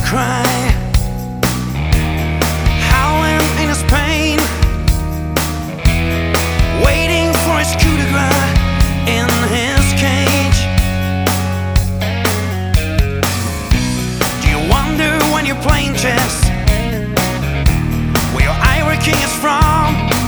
cry, howling in his pain, waiting for his coup de grace in his cage. Do you wonder when you're playing chess where your Ivory King is from?